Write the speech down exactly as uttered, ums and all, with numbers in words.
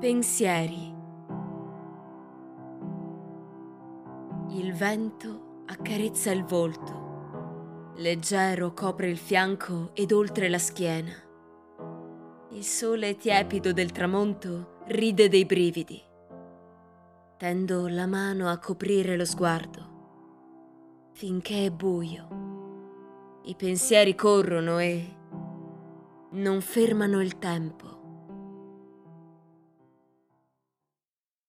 Pensieri. Il vento accarezza il volto, leggero copre il fianco ed oltre la schiena. Il sole tiepido del tramonto ride dei brividi. Tendo la mano a coprire lo sguardo, finché è buio. I pensieri corrono e non fermano il tempo.